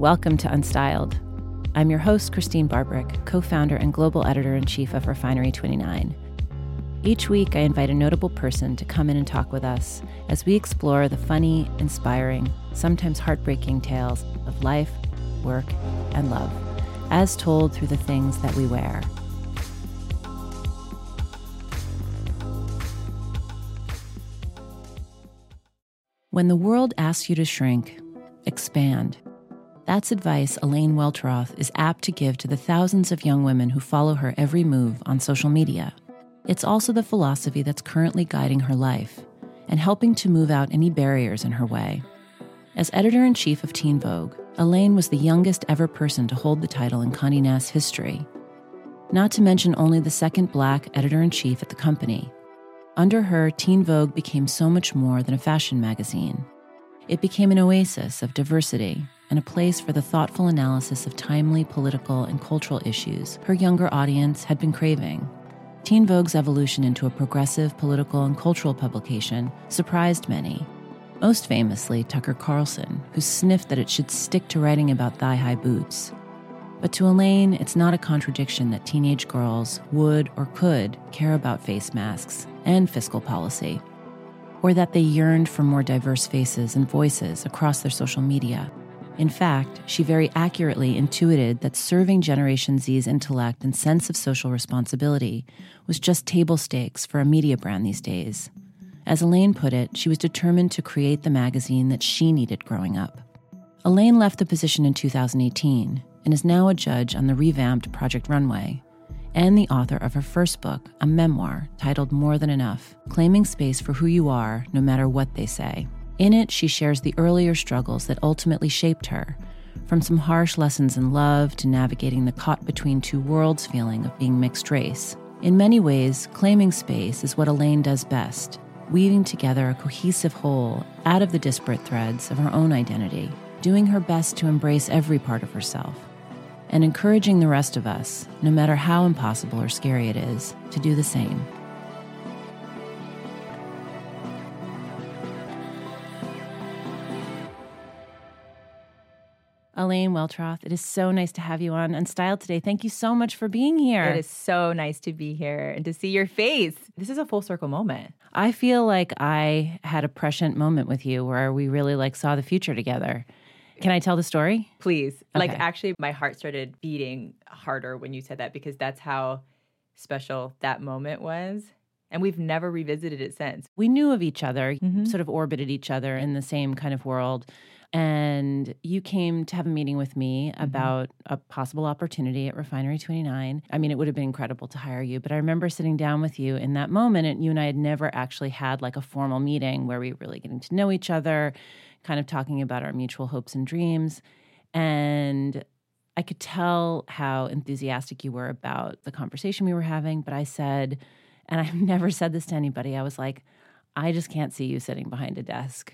Welcome to Unstyled. I'm your host, Christine Barbrick, co-founder and global editor-in-chief of Refinery29. Each week, I invite a notable person to come in and talk with us as we explore the funny, inspiring, sometimes heartbreaking tales of life, work, and love, as told through the things that we wear. When the world asks you to shrink, expand. That's advice Elaine Welteroth is apt to give to the thousands of young women who follow her every move on social media. It's also the philosophy that's currently guiding her life and helping to move out any barriers in her way. As editor-in-chief of Teen Vogue, Elaine was the youngest ever person to hold the title in Condé Nast history, not to mention only the second Black editor-in-chief at the company. Under her, Teen Vogue became so much more than a fashion magazine. It became an oasis of diversity and a place for the thoughtful analysis of timely political and cultural issues her younger audience had been craving. Teen Vogue's evolution into a progressive political and cultural publication surprised many, most famously Tucker Carlson, who sniffed that it should stick to writing about thigh-high boots. But to Elaine, it's not a contradiction that teenage girls would or could care about face masks and fiscal policy, or that they yearned for more diverse faces and voices across their social media. In fact, she very accurately intuited that serving Generation Z's intellect and sense of social responsibility was just table stakes for a media brand these days. As Elaine put it, she was determined to create the magazine that she needed growing up. Elaine left the position in 2018 and is now a judge on the revamped Project Runway, and the author of her first book, a memoir titled More Than Enough, claiming space for who you are no matter what they say. In it, she shares the earlier struggles that ultimately shaped her, from some harsh lessons in love to navigating the caught between two worlds feeling of being mixed race. In many ways, claiming space is what Elaine does best, weaving together a cohesive whole out of the disparate threads of her own identity, doing her best to embrace every part of herself, and encouraging the rest of us, no matter how impossible or scary it is, to do the same. Elaine Welteroth, it is so nice to have you on Unstyled today. Thank you so much for being here. It is so nice to be here and to see your face. This is a full circle moment. I feel like I had a prescient moment with you where we really saw the future together. Can I tell the story? Please. Okay. Actually, my heart started beating harder when you said that because that's how special that moment was. And we've never revisited it since. We knew of each other, sort of orbited each other in the same kind of world. And you came to have a meeting with me about a possible opportunity at Refinery29. I mean, it would have been incredible to hire you, but I remember sitting down with you in that moment, and you and I had never actually had a formal meeting where we were really getting to know each other, kind of talking about our mutual hopes and dreams. And I could tell how enthusiastic you were about the conversation we were having, but I said, and I've never said this to anybody, I was like, I just can't see you sitting behind a desk.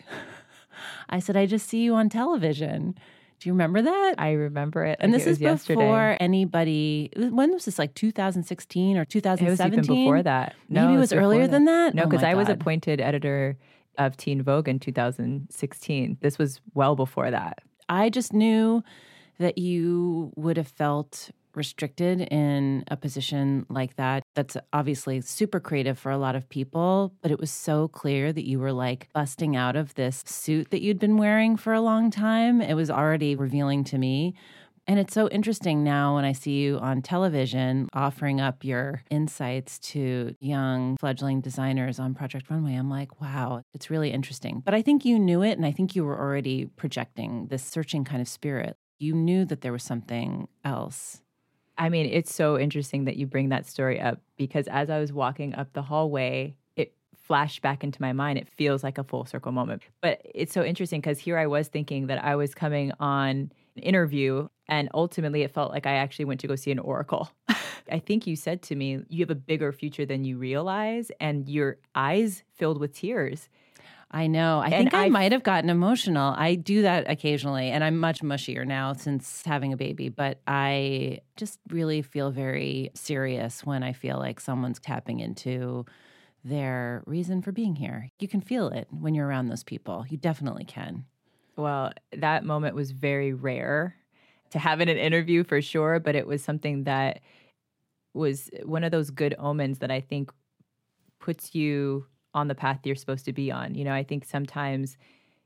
I said, I just see you on television. Do you remember that? I remember it. And this is yesterday. Before anybody, when was this, 2016 or 2017? It was even before that. Maybe it was earlier than that? No, because I was God. appointed editor of Teen Vogue in 2016. This was well before that. I just knew that you would have felt restricted in a position like that. That's obviously super creative for a lot of people, but it was so clear that you were busting out of this suit that you'd been wearing for a long time. It was already revealing to me. And it's so interesting now when I see you on television offering up your insights to young fledgling designers on Project Runway. I'm like, wow, it's really interesting. But I think you knew it, and I think you were already projecting this searching kind of spirit. You knew that there was something else. I mean, it's so interesting that you bring that story up because as I was walking up the hallway, it flashed back into my mind. It feels like a full circle moment. But it's so interesting because here I was thinking that I was coming on an interview and ultimately it felt like I actually went to go see an oracle. I think you said to me, you have a bigger future than you realize and your eyes filled with tears. I know. I think I might have gotten emotional. I do that occasionally, and I'm much mushier now since having a baby, but I just really feel very serious when I feel like someone's tapping into their reason for being here. You can feel it when you're around those people. You definitely can. Well, that moment was very rare to have in an interview for sure, but it was something that was one of those good omens that I think puts you on the path you're supposed to be on. I think sometimes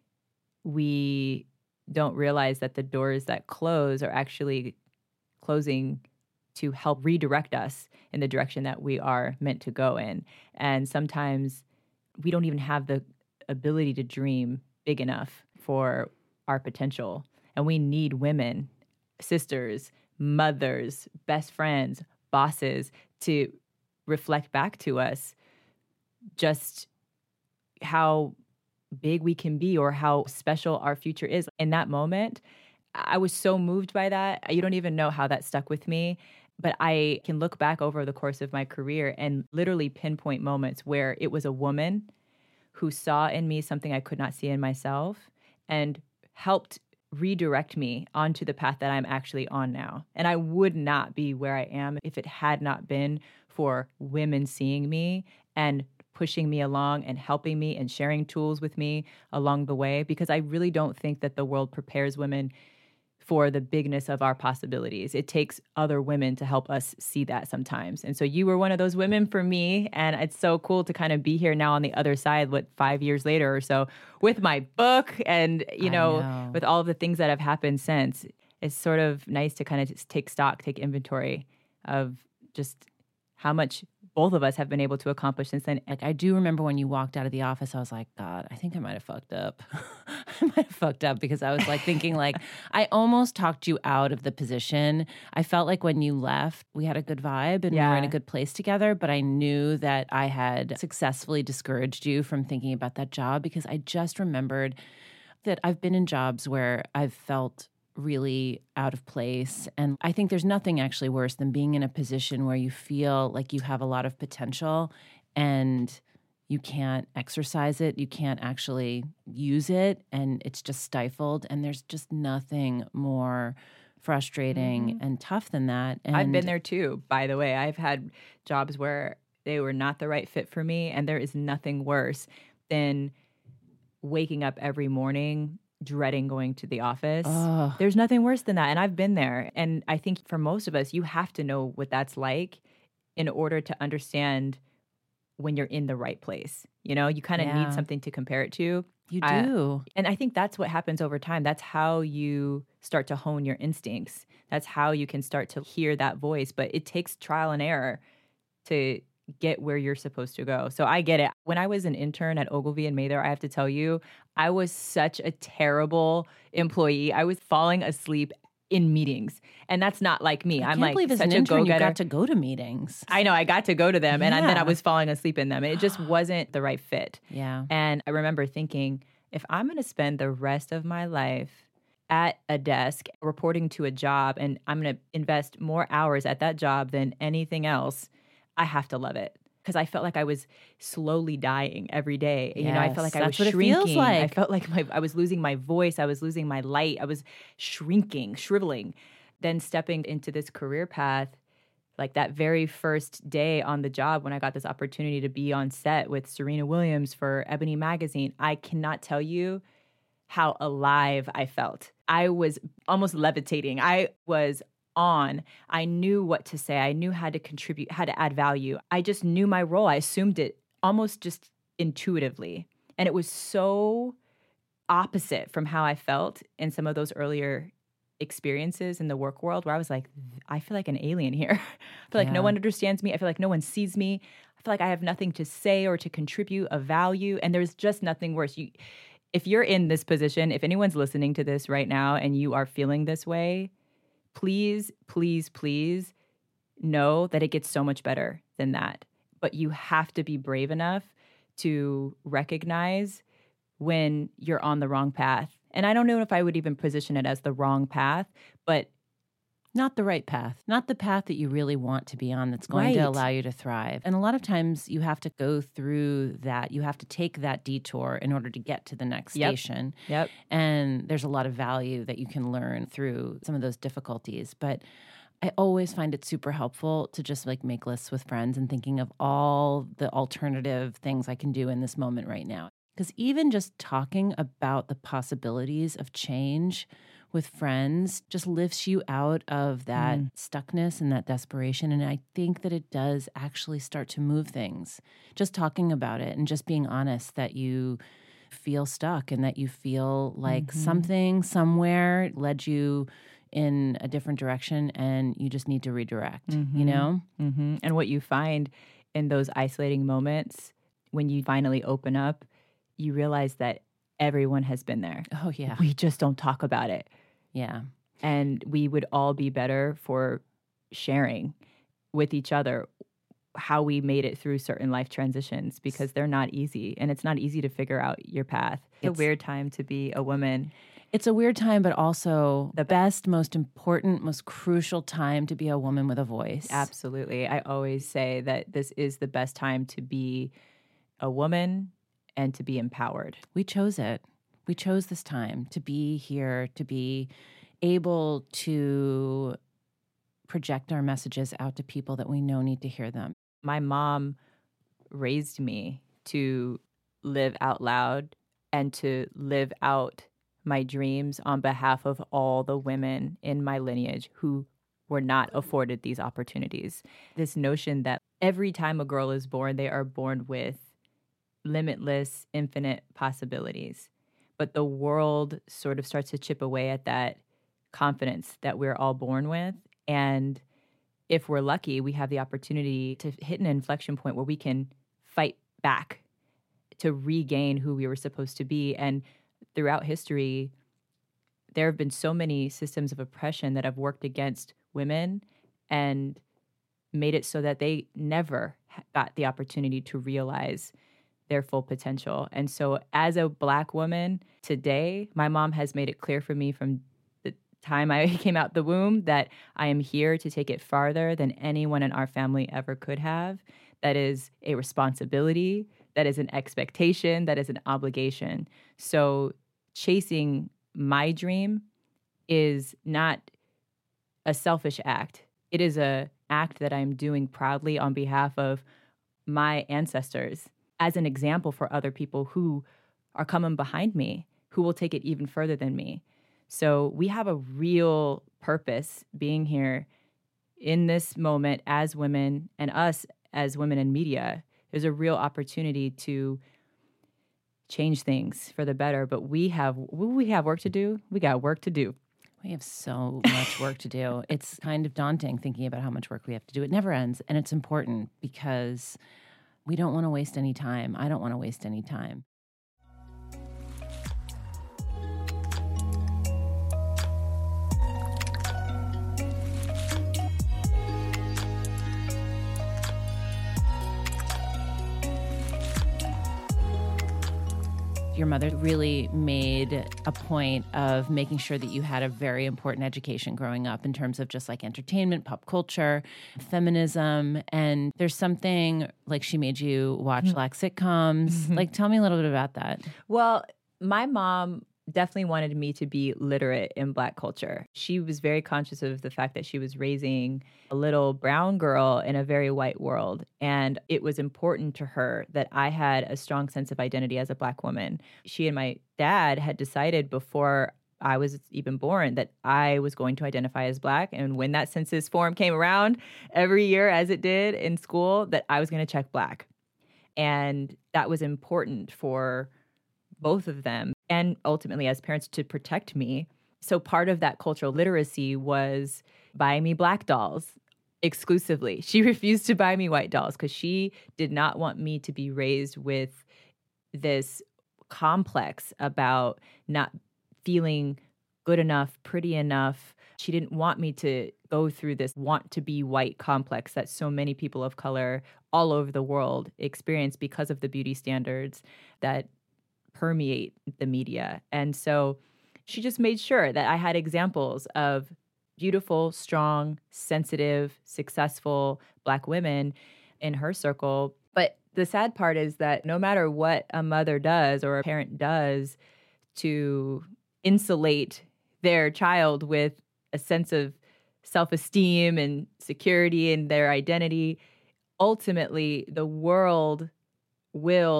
we don't realize that the doors that close are actually closing to help redirect us in the direction that we are meant to go in. And sometimes we don't even have the ability to dream big enough for our potential. And we need women, sisters, mothers, best friends, bosses to reflect back to us just how big we can be or how special our future is. In that moment, I was so moved by that. You don't even know how that stuck with me. But I can look back over the course of my career and literally pinpoint moments where it was a woman who saw in me something I could not see in myself and helped redirect me onto the path that I'm actually on now. And I would not be where I am if it had not been for women seeing me and pushing me along and helping me and sharing tools with me along the way, because I really don't think that the world prepares women for the bigness of our possibilities. It takes other women to help us see that sometimes. And so you were one of those women for me. And it's so cool to kind of be here now on the other side, 5 years later or so, with my book and, I know. with all of the things that have happened since. It's sort of nice to kind of just take stock, take inventory of just how much both of us have been able to accomplish since then. Like, I do remember when you walked out of the office, I was like, God, I think I might have fucked up. I might have fucked up because I was like thinking like, I almost talked you out of the position. I felt like when you left, we had a good vibe and we were in a good place together, but I knew that I had successfully discouraged you from thinking about that job because I just remembered that I've been in jobs where I've felt really out of place. And I think there's nothing actually worse than being in a position where you feel like you have a lot of potential and you can't exercise it, you can't actually use it, and it's just stifled. And there's just nothing more frustrating and tough than that. And I've been there too, by the way. I've had jobs where they were not the right fit for me, and there is nothing worse than waking up every morning dreading going to the office. Ugh. There's nothing worse than that. And I've been there. And I think for most of us, you have to know what that's like in order to understand when you're in the right place. You kind of need something to compare it to. You do. And I think that's what happens over time. That's how you start to hone your instincts. That's how you can start to hear that voice. But it takes trial and error to get where you're supposed to go. So I get it. When I was an intern at Ogilvy and Mather, I have to tell you, I was such a terrible employee. I was falling asleep in meetings. And that's not like me. I'm like believe as such an a intern, you go-getter. got to go to meetings. I know, I got to go to them and then I Yeah. was falling asleep in them. And it just wasn't the right fit. Yeah. And I remember thinking, if I'm going to spend the rest of my life at a desk reporting to a job and I'm going to invest more hours at that job than anything else, I have to love it. Because I felt like I was slowly dying every day. I felt like I was that's what it shrinking. feels like. I felt like I was losing my voice. I was losing my light. I was shrinking, shriveling. Then stepping into this career path, like that very first day on the job when I got this opportunity to be on set with Serena Williams for Ebony Magazine, I cannot tell you how alive I felt. I was almost levitating. I was on. I knew what to say. I knew how to contribute, how to add value. I just knew my role. I assumed it almost just intuitively. And it was so opposite from how I felt in some of those earlier experiences in the work world where I was like, I feel like an alien here. I feel like no one understands me. I feel like no one sees me. I feel like I have nothing to say or to contribute of value. And there's just nothing worse. If you're in this position, if anyone's listening to this right now and you are feeling this way, please, please, please know that it gets so much better than that. But you have to be brave enough to recognize when you're on the wrong path. And I don't know if I would even position it as the wrong path, but Not the right path, not the path that you really want to be on that's going to Right. allow you to thrive. And a lot of times you have to go through that. You have to take that detour in order to get to the next Yep. station. Yep. And there's a lot of value that you can learn through some of those difficulties. But I always find it super helpful to just like make lists with friends and thinking of all the alternative things I can do in this moment right now. Because even just talking about the possibilities of change with friends just lifts you out of that stuckness and that desperation. And I think that it does actually start to move things. Just talking about it and just being honest that you feel stuck and that you feel like something somewhere led you in a different direction and you just need to redirect, you know? And what you find in those isolating moments, when you finally open up, you realize that everyone has been there. Oh, yeah. We just don't talk about it. Yeah. And we would all be better for sharing with each other how we made it through certain life transitions, because they're not easy. And it's not easy to figure out your path. It's a weird time to be a woman. It's a weird time, but also the best, most important, most crucial time to be a woman with a voice. Absolutely. I always say that this is the best time to be a woman and to be empowered. We chose it. We chose this time to be here, to be able to project our messages out to people that we know need to hear them. My mom raised me to live out loud and to live out my dreams on behalf of all the women in my lineage who were not afforded these opportunities. This notion that every time a girl is born, they are born with limitless, infinite possibilities. But the world sort of starts to chip away at that confidence that we're all born with. And if we're lucky, we have the opportunity to hit an inflection point where we can fight back to regain who we were supposed to be. And throughout history, there have been so many systems of oppression that have worked against women and made it so that they never got the opportunity to realize their full potential. And so as a Black woman today, my mom has made it clear for me from the time I came out the womb that I am here to take it farther than anyone in our family ever could have. That is a responsibility, that is an expectation, that is an obligation. So chasing my dream is not a selfish act. It is an act that I'm doing proudly on behalf of my ancestors, as an example for other people who are coming behind me, who will take it even further than me. So we have a real purpose being here in this moment as women, and us as women in media. There's a real opportunity to change things for the better, but we have work to do. We got work to do. We have so much work to do. It's kind of daunting thinking about how much work we have to do. It never ends, and it's important because we don't want to waste any time. I don't want to waste any time. Your mother really made a point of making sure that you had a very important education growing up in terms of just like entertainment, pop culture, feminism. And there's something like she made you watch Black sitcoms. Like, tell me a little bit about that. Well, my mom definitely wanted me to be literate in Black culture. She was very conscious of the fact that she was raising a little brown girl in a very white world. And it was important to her that I had a strong sense of identity as a Black woman. She and my dad had decided before I was even born that I was going to identify as Black. And when that census form came around every year, as it did in school, that I was going to check Black. And that was important for both of them, and ultimately as parents, to protect me. So part of that cultural literacy was buying me Black dolls exclusively. She refused to buy me white dolls because she did not want me to be raised with this complex about not feeling good enough, pretty enough. She didn't want me to go through this want to be white complex that so many people of color all over the world experience because of the beauty standards that permeate the media. And so she just made sure that I had examples of beautiful, strong, sensitive, successful Black women in her circle. But the sad part is that no matter what a mother does or a parent does to insulate their child with a sense of self-esteem and security in their identity, ultimately the world will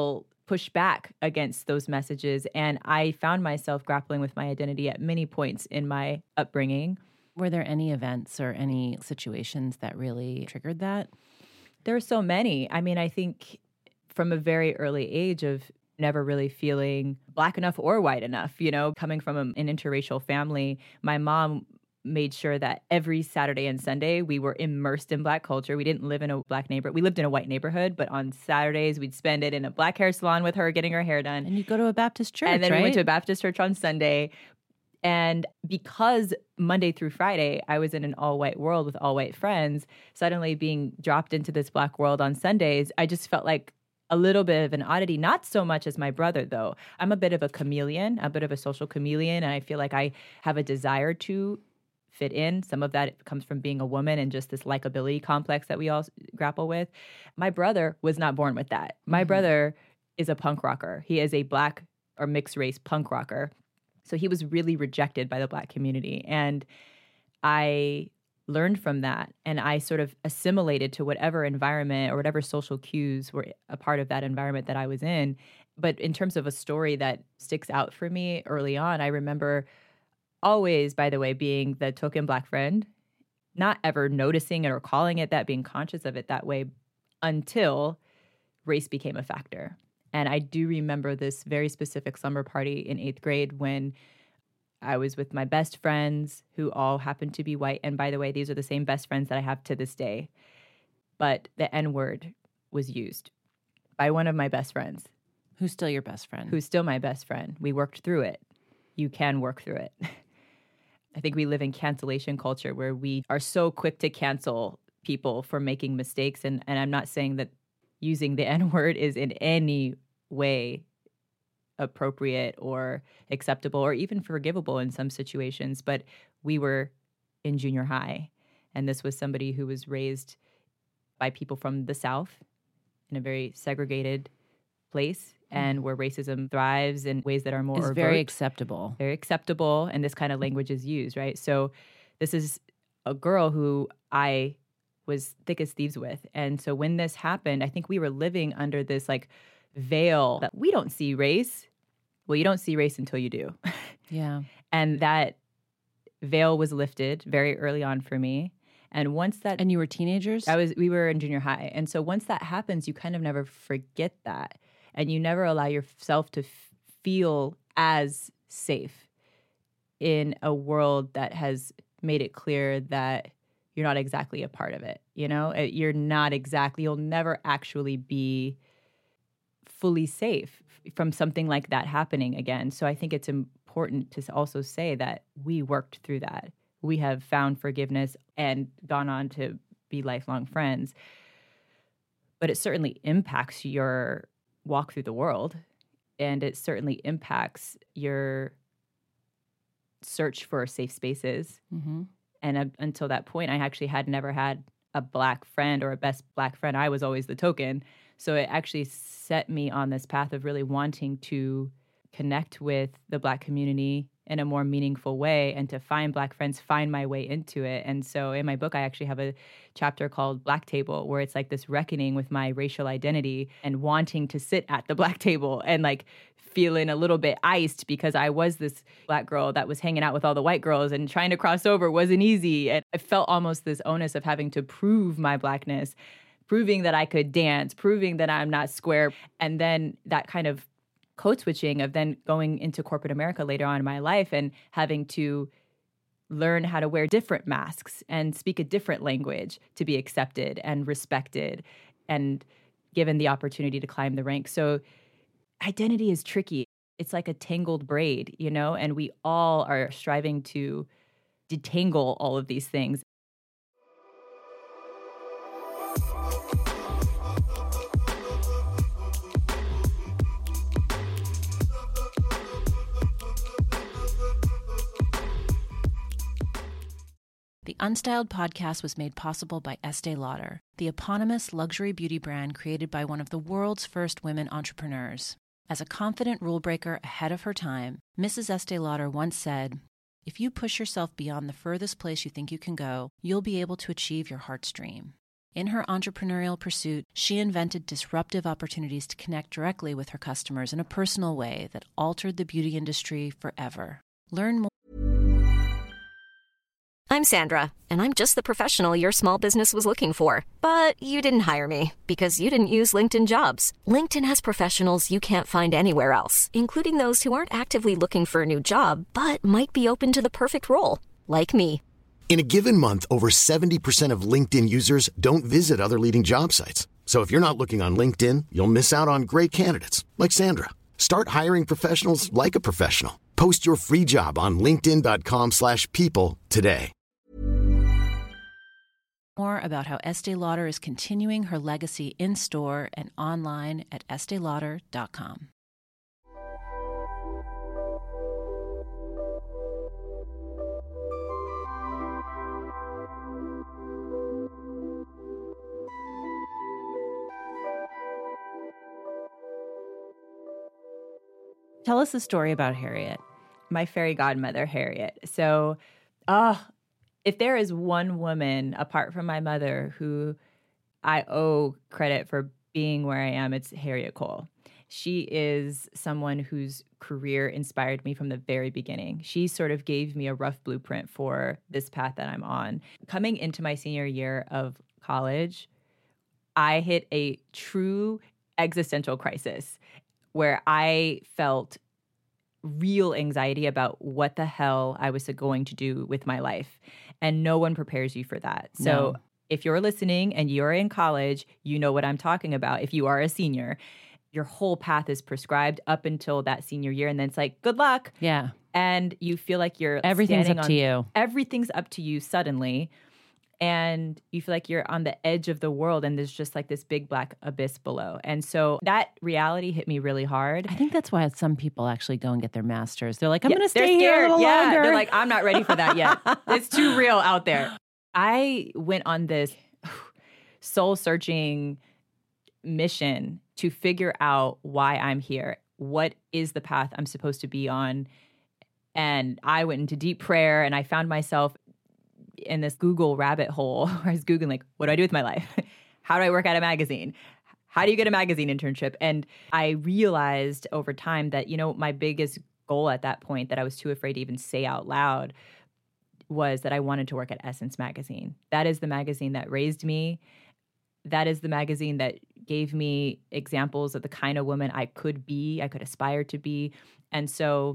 push back against those messages. And I found myself grappling with my identity at many points in my upbringing. Were there any events or any situations that really triggered that? There are so many. I mean, I think from a very early age of never really feeling Black enough or white enough, coming from an interracial family, my mom made sure that every Saturday and Sunday we were immersed in Black culture. We didn't live in a Black neighborhood. We lived in a white neighborhood, but on Saturdays we'd spend it in a Black hair salon with her, getting her hair done. And you go to a Baptist church, and then right? we went to a Baptist church on Sunday. And because Monday through Friday, I was in an all-white world with all-white friends, suddenly being dropped into this Black world on Sundays, I just felt like a little bit of an oddity, not so much as my brother, though. I'm a bit of a chameleon, a bit of a social chameleon, and I feel like I have a desire to fit in. Some of that comes from being a woman and just this likability complex that we all grapple with. My brother was not born with that. My brother is a punk rocker. He is a Black or mixed race punk rocker. So he was really rejected by the Black community. And I learned from that, and I sort of assimilated to whatever environment or whatever social cues were a part of that environment that I was in. But in terms of a story that sticks out for me early on, I remember always, by the way, being the token Black friend, not ever noticing it or calling it that, being conscious of it that way until race became a factor. And I do remember this very specific slumber party in 8th grade when I was with my best friends who all happened to be white. And by the way, these are the same best friends that I have to this day. But the N-word was used by one of my best friends. Who's still your best friend? Who's still my best friend. We worked through it. You can work through it. I think we live in cancellation culture where we are so quick to cancel people for making mistakes. And I'm not saying that using the N-word is in any way appropriate or acceptable or even forgivable in some situations. But we were in junior high, and this was somebody who was raised by people from the South in a very segregated place and where racism thrives in ways that are more overt. Very acceptable. Very acceptable, and this kind of language is used, right? So this is a girl who I was thick as thieves with. And so when this happened, I think we were living under this like veil that we don't see race. Well, you don't see race until you do. Yeah. And that veil was lifted very early on for me. And once that... And you were teenagers? We were in junior high. And so once that happens, you kind of never forget that. And you never allow yourself to feel as safe in a world that has made it clear that you're not exactly a part of it. You're not exactly, you'll never actually be fully safe from something like that happening again. So I think it's important to also say that we worked through that. We have found forgiveness and gone on to be lifelong friends. But it certainly impacts your walk through the world, and it certainly impacts your search for safe spaces. Mm-hmm. And until that point, I actually had never had a Black friend or a best Black friend. I was always the token. So it actually set me on this path of really wanting to connect with the Black community in a more meaningful way and to find Black friends, find my way into it. And so in my book, I actually have a chapter called Black Table, where it's like this reckoning with my racial identity and wanting to sit at the Black table and like feeling a little bit iced because I was this Black girl that was hanging out with all the white girls, and trying to cross over wasn't easy. And I felt almost this onus of having to prove my Blackness, proving that I could dance, proving that I'm not square. And then that kind of code switching of then going into corporate America later on in my life and having to learn how to wear different masks and speak a different language to be accepted and respected and given the opportunity to climb the ranks. So identity is tricky. It's like a tangled braid, and we all are striving to detangle all of these things. The Unstyled podcast was made possible by Estee Lauder, the eponymous luxury beauty brand created by one of the world's first women entrepreneurs. As a confident rule breaker ahead of her time, Mrs. Estee Lauder once said, "If you push yourself beyond the furthest place you think you can go, you'll be able to achieve your heart's dream." In her entrepreneurial pursuit, she invented disruptive opportunities to connect directly with her customers in a personal way that altered the beauty industry forever. Learn more. I'm Sandra, and I'm just the professional your small business was looking for. But you didn't hire me because you didn't use LinkedIn Jobs. LinkedIn has professionals you can't find anywhere else, including those who aren't actively looking for a new job, but might be open to the perfect role, like me. In a given month, over 70% of LinkedIn users don't visit other leading job sites. So if you're not looking on LinkedIn, you'll miss out on great candidates like Sandra. Start hiring professionals like a professional. Post your free job on linkedin.com/people today. More about how Estee Lauder is continuing her legacy in-store and online at esteelauder.com. Tell us the story about Harriet. My fairy godmother, Harriet. So, if there is one woman apart from my mother who I owe credit for being where I am, it's Harriet Cole. She is someone whose career inspired me from the very beginning. She sort of gave me a rough blueprint for this path that I'm on. Coming into my senior year of college, I hit a true existential crisis where I felt real anxiety about what the hell I was going to do with my life. And no one prepares you for that. So if you're listening and you're in college, you know what I'm talking about. If you are a senior, your whole path is prescribed up until that senior year. And then it's like, good luck. Yeah. And you feel like everything's up to you. Everything's up to you suddenly. And you feel like you're on the edge of the world and there's just like this big black abyss below. And so that reality hit me really hard. I think that's why some people actually go and get their masters. They're like, I'm going to stay here a little yeah. longer. They're like, I'm not ready for that yet. It's too real out there. I went on this soul-searching mission to figure out why I'm here. What is the path I'm supposed to be on? And I went into deep prayer and I found myself in this Google rabbit hole where I was Googling, like, what do I do with my life? How do I work at a magazine? How do you get a magazine internship? And I realized over time that, my biggest goal at that point that I was too afraid to even say out loud was that I wanted to work at Essence Magazine. That is the magazine that raised me. That is the magazine that gave me examples of the kind of woman I could be, I could aspire to be. And so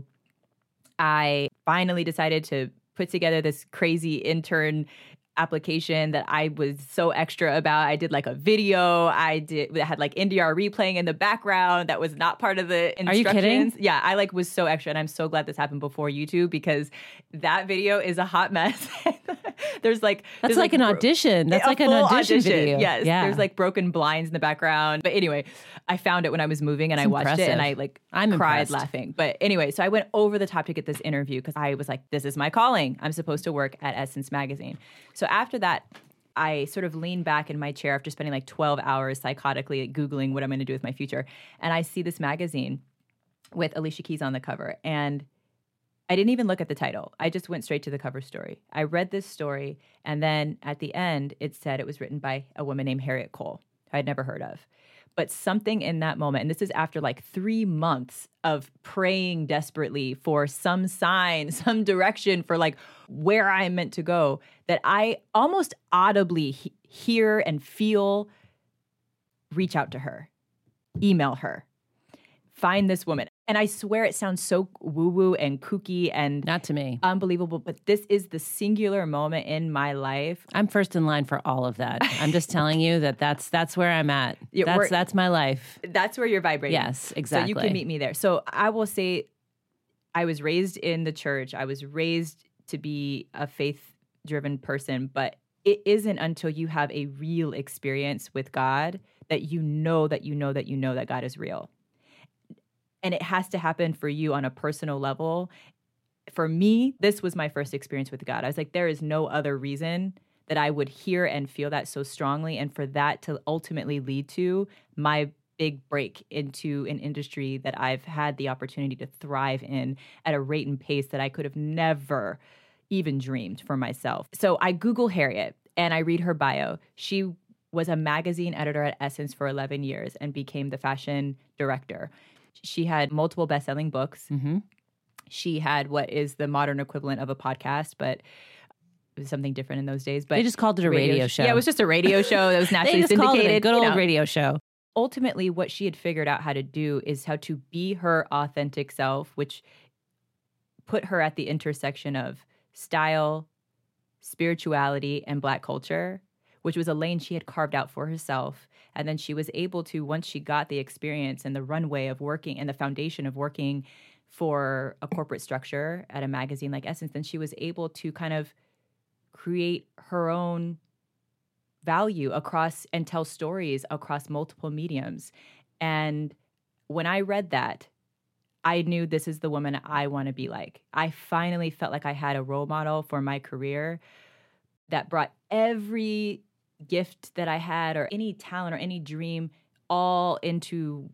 I finally decided to put together this crazy intern application that I was so extra about. I did like a video. That had like NDR replaying in the background that was not part of the instructions. Are you kidding? Yeah, I was so extra, and I'm so glad this happened before YouTube because that video is a hot mess. That's like an audition. That's like an audition video. Yes, yeah. There's like broken blinds in the background. But anyway, I found it when I was moving and I watched it and I'm cried impressed. laughing. But anyway, so I went over the top to get this interview because I was like, this is my calling. I'm supposed to work at Essence Magazine. So after that, I sort of leaned back in my chair after spending like 12 hours psychotically Googling what I'm going to do with my future. And I see this magazine with Alicia Keys on the cover. And I didn't even look at the title. I just went straight to the cover story. I read this story. And then at the end, it said it was written by a woman named Harriet Cole, who I'd never heard of. But something in that moment, and this is after like 3 months of praying desperately for some sign, some direction for like where I'm meant to go, that I almost audibly hear and feel, reach out to her, email her, find this woman. And I swear it sounds so woo-woo and kooky and not to me, unbelievable, but this is the singular moment in my life. I'm first in line for all of that. I'm just telling you that's where I'm at. That's my life. That's where you're vibrating. Yes, exactly. So you can meet me there. So I will say I was raised in the church. I was raised to be a faith-driven person, but it isn't until you have a real experience with God that you know that God is real. And it has to happen for you on a personal level. For me, this was my first experience with God. I was like, there is no other reason that I would hear and feel that so strongly. And for that to ultimately lead to my big break into an industry that I've had the opportunity to thrive in at a rate and pace that I could have never even dreamed for myself. So I Google Harriet and I read her bio. She was a magazine editor at Essence for 11 years and became the fashion director. She had multiple best-selling books. Mm-hmm. She had what is the modern equivalent of a podcast, but it was something different in those days. But They just called it a radio show. Yeah, it was just a radio show that was They nationally just called syndicated. it a good you old know. radio show. Ultimately, what she had figured out how to do is how to be her authentic self, which put her at the intersection of style, spirituality, and Black culture, which was a lane she had carved out for herself. And then she was able to, once she got the experience and the runway of working and the foundation of working for a corporate structure at a magazine like Essence, then she was able to kind of create her own value across and tell stories across multiple mediums. And when I read that, I knew this is the woman I want to be like. I finally felt like I had a role model for my career that brought every gift that I had or any talent or any dream all into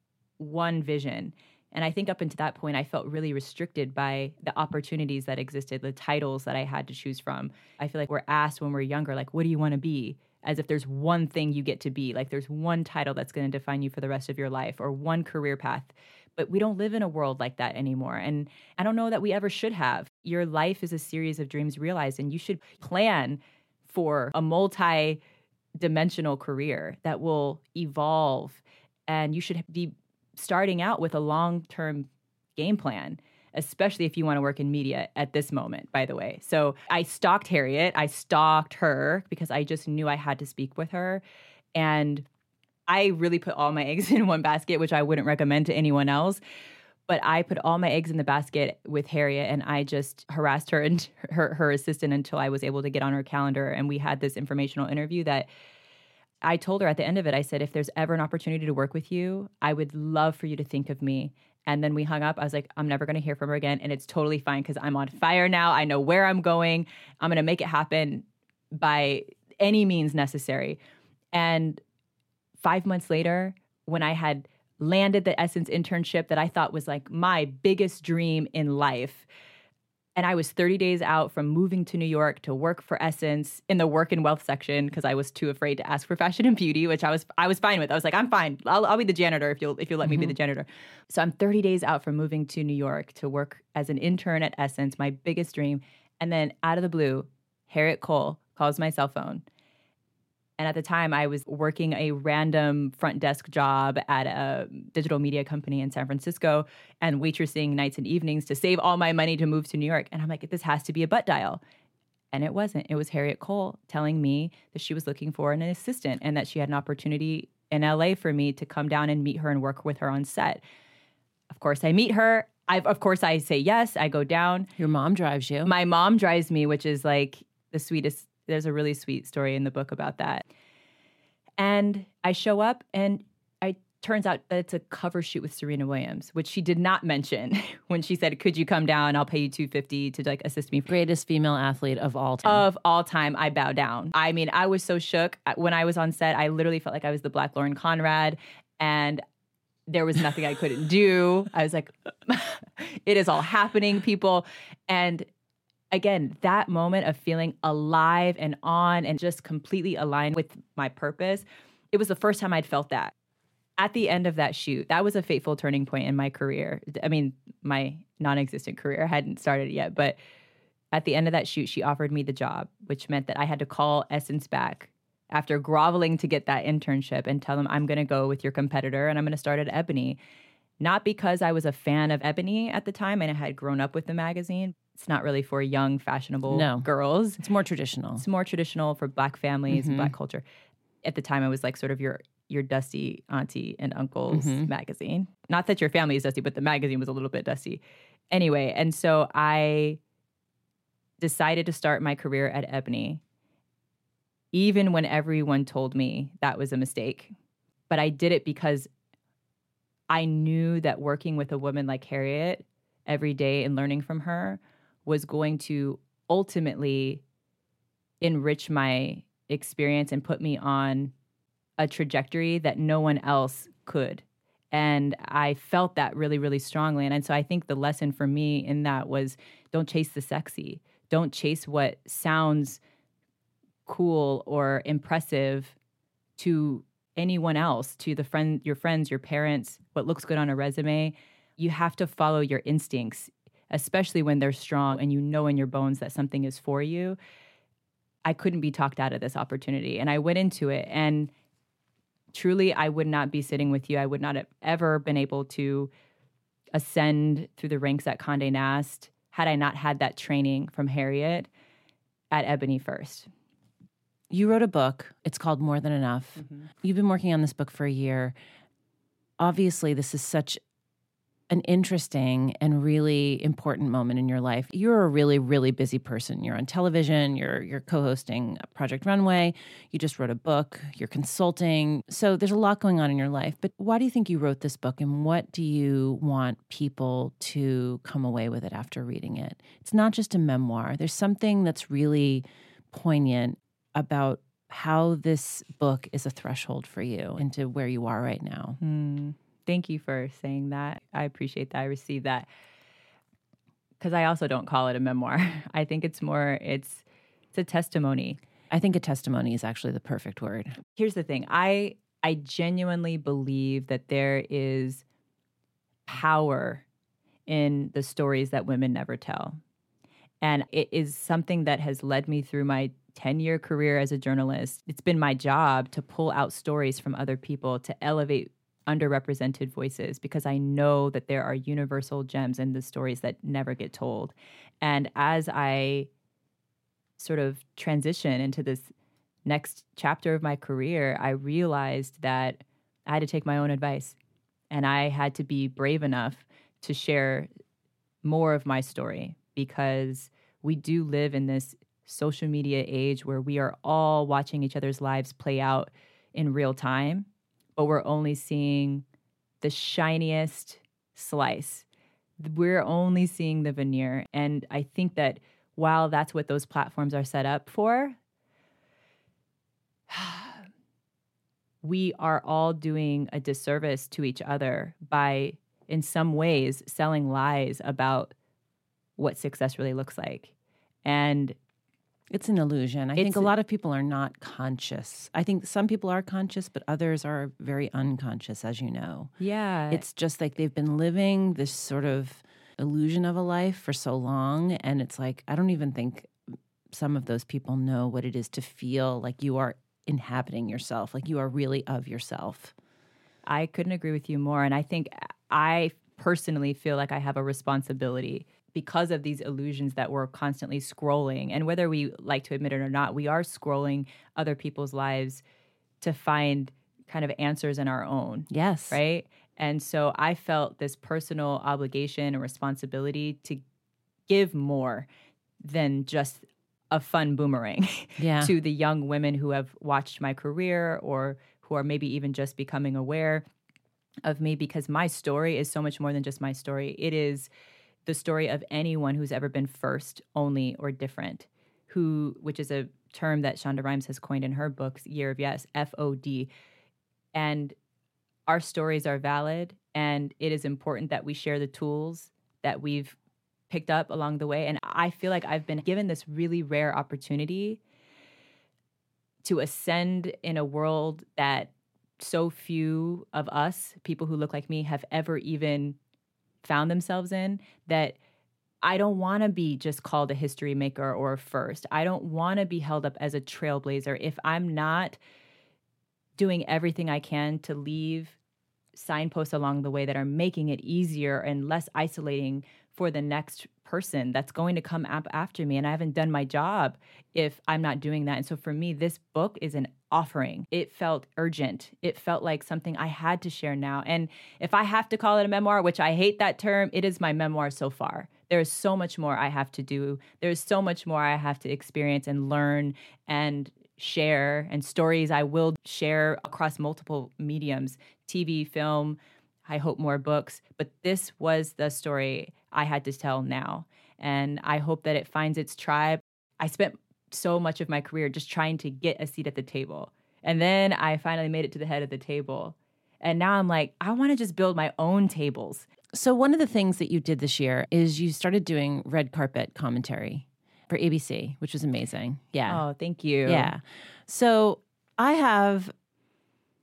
one vision. And I think up until that point, I felt really restricted by the opportunities that existed, the titles that I had to choose from. I feel like we're asked when we're younger, like, what do you want to be? As if there's one thing you get to be, like there's one title that's going to define you for the rest of your life or one career path. But we don't live in a world like that anymore. And I don't know that we ever should have. Your life is a series of dreams realized, and you should plan for a multi-dimensional career that will evolve. And you should be starting out with a long-term game plan, especially if you want to work in media at this moment, by the way. So I stalked Harriet. I stalked her because I just knew I had to speak with her. And I really put all my eggs in one basket, which I wouldn't recommend to anyone else. But I put all my eggs in the basket with Harriet, and I just harassed her and her assistant until I was able to get on her calendar. And we had this informational interview that I told her at the end of it, I said, if there's ever an opportunity to work with you, I would love for you to think of me. And then we hung up. I was like, I'm never going to hear from her again. And it's totally fine because I'm on fire now. I know where I'm going. I'm going to make it happen by any means necessary. And 5 months later, when I had landed the Essence internship that I thought was like my biggest dream in life, and I was 30 days out from moving to New York to work for Essence in the work and wealth section because I was too afraid to ask for fashion and beauty, which I was fine with. I was like, I'm fine. I'll be the janitor if you'll let me be the janitor. So I'm 30 days out from moving to New York to work as an intern at Essence, my biggest dream. And then out of the blue, Harriet Cole calls my cell phone. And at the time, I was working a random front desk job at a digital media company in San Francisco and waitressing nights and evenings to save all my money to move to New York. And I'm like, this has to be a butt dial. And it wasn't. It was Harriet Cole telling me that she was looking for an assistant and that she had an opportunity in LA for me to come down and meet her and work with her on set. Of course, I meet her. Of course, I say yes. I go down. Your mom drives you. My mom drives me, which is like the sweetest. There's a really sweet story in the book about that. And I show up, and it turns out that it's a cover shoot with Serena Williams, which she did not mention when she said, could you come down? I'll pay you $250 to like assist me. Greatest female athlete of all time. Of all time, I bow down. I mean, I was so shook. When I was on set, I literally felt like I was the Black Lauren Conrad, and there was nothing I couldn't do. I was like, it is all happening, people. And again, that moment of feeling alive and on and just completely aligned with my purpose, it was the first time I'd felt that. At the end of that shoot, that was a fateful turning point in my career. I mean, my non-existent career hadn't started yet, but at the end of that shoot, she offered me the job, which meant that I had to call Essence back after groveling to get that internship and tell them, I'm going to go with your competitor and I'm going to start at Ebony. Not because I was a fan of Ebony at the time and I had grown up with the magazine. It's not really for young, fashionable girls. It's more traditional. It's more traditional for Black families and Black culture. At the time, it was like sort of your dusty auntie and uncle's magazine. Not that your family is dusty, but the magazine was a little bit dusty. Anyway, and so I decided to start my career at Ebony, even when everyone told me that was a mistake. But I did it because I knew that working with a woman like Harriet every day and learning from her was going to ultimately enrich my experience and put me on a trajectory that no one else could. And I felt that really, really strongly. And so I think the lesson for me in that was don't chase the sexy. Don't chase what sounds cool or impressive to anyone else, to your friends, your parents, what looks good on a resume. You have to follow your instincts, especially when they're strong and you know in your bones that something is for you. I couldn't be talked out of this opportunity. And I went into it, and truly, I would not be sitting with you. I would not have ever been able to ascend through the ranks at Condé Nast had I not had that training from Harriet at Ebony first. You wrote a book. It's called More Than Enough. Mm-hmm. You've been working on this book for a year. Obviously, this is such an interesting and really important moment in your life. You're a really, really busy person. You're on television. You're co-hosting Project Runway. You just wrote a book. You're consulting. So there's a lot going on in your life. But why do you think you wrote this book, and what do you want people to come away with it after reading it? It's not just a memoir. There's something that's really poignant about how this book is a threshold for you into where you are right now. Thank you for saying that. I appreciate that. I received that. Because I also don't call it a memoir. I think it's a testimony. I think a testimony is actually the perfect word. Here's the thing. I genuinely believe that there is power in the stories that women never tell. And it is something that has led me through my 10-year career as a journalist. It's been my job to pull out stories from other people, to elevate underrepresented voices, because I know that there are universal gems in the stories that never get told. And as I sort of transition into this next chapter of my career, I realized that I had to take my own advice, and I had to be brave enough to share more of my story, because we do live in this social media age where we are all watching each other's lives play out in real time, but we're only seeing the shiniest slice. We're only seeing the veneer. And I think that while that's what those platforms are set up for, we are all doing a disservice to each other by, in some ways, selling lies about what success really looks like. And it's an illusion. I think a lot of people are not conscious. I think some people are conscious, but others are very unconscious, as you know. Yeah. It's just like they've been living this sort of illusion of a life for so long. And it's like, I don't even think some of those people know what it is to feel like you are inhabiting yourself, like you are really of yourself. I couldn't agree with you more. And I think I personally feel like I have a responsibility because of these illusions that we're constantly scrolling. And whether we like to admit it or not, we are scrolling other people's lives to find kind of answers in our own. Yes. Right? And so I felt this personal obligation and responsibility to give more than just a fun boomerang to the young women who have watched my career or who are maybe even just becoming aware of me, because my story is so much more than just my story. It is the story of anyone who's ever been first, only, or different, which is a term that Shonda Rhimes has coined in her books, Year of Yes, FOD. And our stories are valid, and it is important that we share the tools that we've picked up along the way. And I feel like I've been given this really rare opportunity to ascend in a world that so few of us, people who look like me, have ever even found themselves in, that I don't want to be just called a history maker or a first. I don't want to be held up as a trailblazer if I'm not doing everything I can to leave signposts along the way that are making it easier and less isolating for the next person that's going to come up after me. And I haven't done my job if I'm not doing that. And so for me, this book is an offering. It felt urgent. It felt like something I had to share now. And if I have to call it a memoir, which I hate that term, it is my memoir so far. There is so much more I have to do. There's so much more I have to experience and learn and share, and stories I will share across multiple mediums, TV, film, I hope more books. But this was the story I had to tell now. And I hope that it finds its tribe. I spent so much of my career just trying to get a seat at the table. And then I finally made it to the head of the table. And now I'm like, I want to just build my own tables. So one of the things that you did this year is you started doing red carpet commentary for ABC, which was amazing. Yeah. Oh, thank you. Yeah. So I have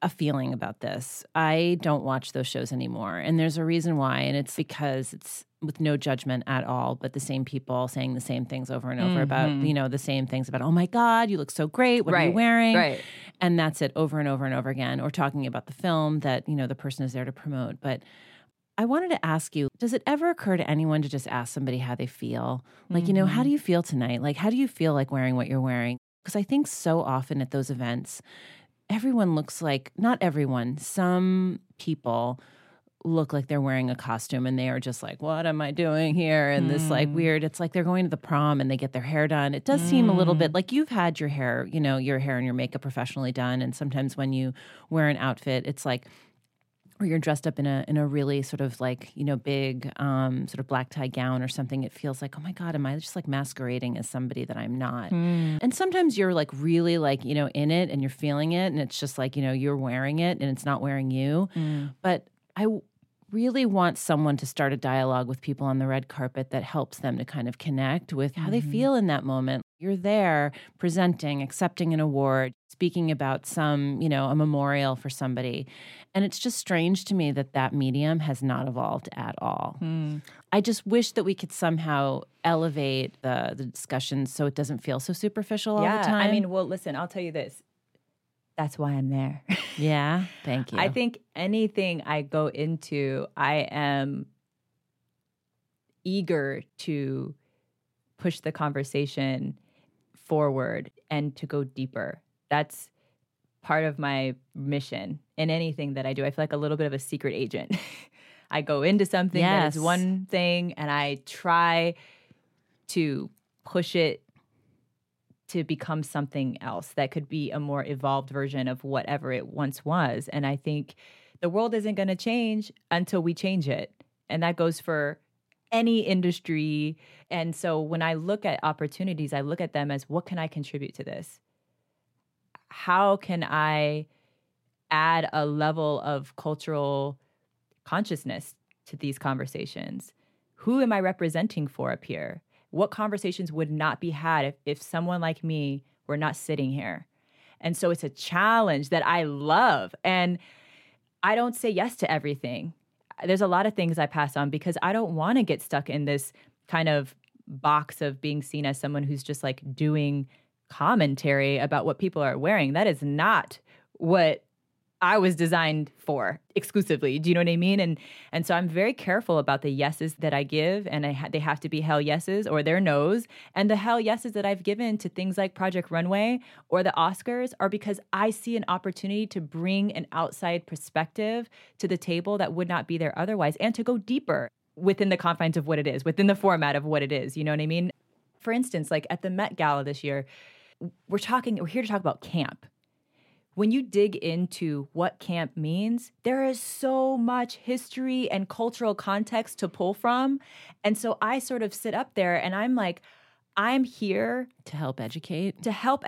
a feeling about this. I don't watch those shows anymore. And there's a reason why. And it's because it's with no judgment at all, but the same people saying the same things over and over about, the same things about, oh my God, you look so great. What are you wearing? Right. And that's it over and over and over again. Or talking about the film that, the person is there to promote. But I wanted to ask you, does it ever occur to anyone to just ask somebody how they feel? Like, how do you feel tonight? Like, how do you feel like wearing what you're wearing? Because I think so often at those events, everyone looks like, not everyone, some people look like they're wearing a costume and they are just like, what am I doing here? And this like weird, it's like they're going to the prom and they get their hair done. It does seem a little bit like you've had your hair, your hair and your makeup professionally done. And sometimes when you wear an outfit, it's like, or you're dressed up in a really sort of like, big sort of black tie gown or something, it feels like, oh my God, am I just like masquerading as somebody that I'm not? And sometimes you're like really like, in it and you're feeling it and it's just like, you're wearing it and it's not wearing you. But I really want someone to start a dialogue with people on the red carpet that helps them to kind of connect with how they feel in that moment. You're there presenting, accepting an award, speaking about some, a memorial for somebody. And it's just strange to me that medium has not evolved at all. I just wish that we could somehow elevate the discussion so it doesn't feel so superficial all the time. I mean, well, listen, I'll tell you this. That's why I'm there. Yeah, thank you. I think anything I go into, I am eager to push the conversation forward and to go deeper. That's part of my mission in anything that I do. I feel like a little bit of a secret agent. I go into something that is one thing and I try to push it to become something else that could be a more evolved version of whatever it once was. And I think the world isn't going to change until we change it. And that goes for any industry. And so when I look at opportunities, I look at them as, what can I contribute to this? How can I add a level of cultural consciousness to these conversations? Who am I representing for up here? What conversations would not be had if someone like me were not sitting here? And so it's a challenge that I love. And I don't say yes to everything. There's a lot of things I pass on because I don't want to get stuck in this kind of box of being seen as someone who's just like doing commentary about what people are wearing. That is not what I was designed for exclusively. Do you know what I mean? And so I'm very careful about the yeses that I give, and they have to be hell yeses or they're no's. And the hell yeses that I've given to things like Project Runway or the Oscars are because I see an opportunity to bring an outside perspective to the table that would not be there otherwise, and to go deeper within the confines of what it is, within the format of what it is. You know what I mean? For instance, like at the Met Gala this year, we're here to talk about camp. When you dig into what camp means, there is so much history and cultural context to pull from. And so I sort of sit up there and I'm like, I'm here to help educate,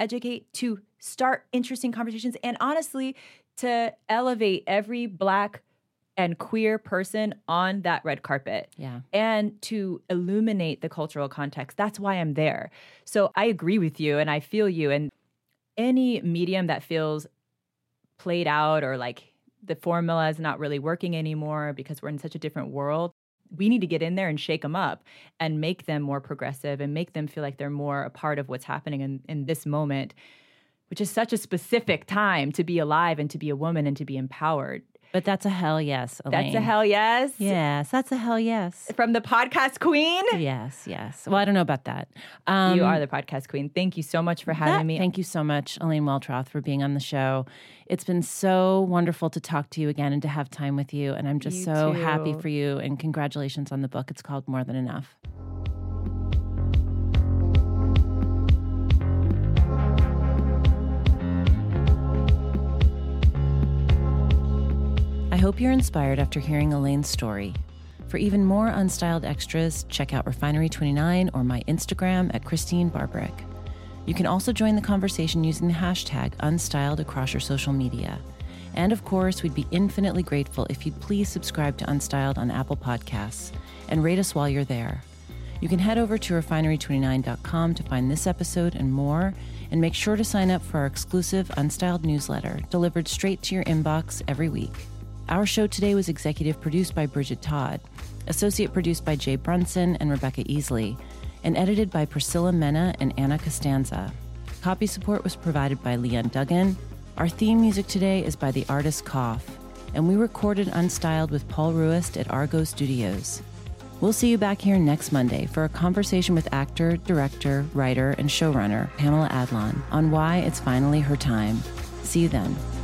to start interesting conversations, and honestly, to elevate every Black and queer person on that red carpet. Yeah. And to illuminate the cultural context. That's why I'm there. So I agree with you and I feel you. And any medium that feels played out or like the formula is not really working anymore because we're in such a different world, we need to get in there and shake them up and make them more progressive and make them feel like they're more a part of what's happening in this moment, which is such a specific time to be alive and to be a woman and to be empowered. But that's a hell yes, Elaine. That's a hell yes? Yes, that's a hell yes. From the podcast queen? Yes. Well, I don't know about that. You are the podcast queen. Thank you so much for having me. Thank you so much, Elaine Weltroth, for being on the show. It's been so wonderful to talk to you again and to have time with you. And I'm just so happy for you. And congratulations on the book. It's called More Than Enough. I hope you're inspired after hearing Elaine's story. For even more unstyled extras, check out Refinery29 or my Instagram at Christine Barbaric. You can also join the conversation using the hashtag Unstyled across your social media. And of course, we'd be infinitely grateful if you'd please subscribe to Unstyled on Apple Podcasts and rate us while you're there. You can head over to Refinery29.com to find this episode and more, and make sure to sign up for our exclusive Unstyled newsletter delivered straight to your inbox every week. Our show today was executive produced by Bridget Todd, associate produced by Jay Brunson and Rebecca Easley, and edited by Priscilla Mena and Anna Costanza. Copy support was provided by Leanne Duggan. Our theme music today is by the artist Cough, and we recorded Unstyled with Paul Ruist at Argo Studios. We'll see you back here next Monday for a conversation with actor, director, writer, and showrunner Pamela Adlon on why it's finally her time. See you then.